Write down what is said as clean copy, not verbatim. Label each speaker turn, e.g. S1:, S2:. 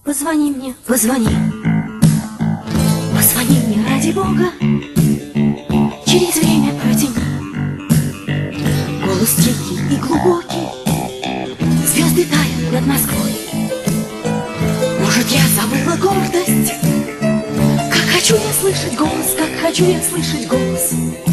S1: Позвони мне, позвони. Позвони мне, ради Бога. Через время протяни. Голос тихий и глубокий. Звезды тают над Москвой. Может, я забыла гордость? Как хочу я слышать голос, как хочу я слышать голос.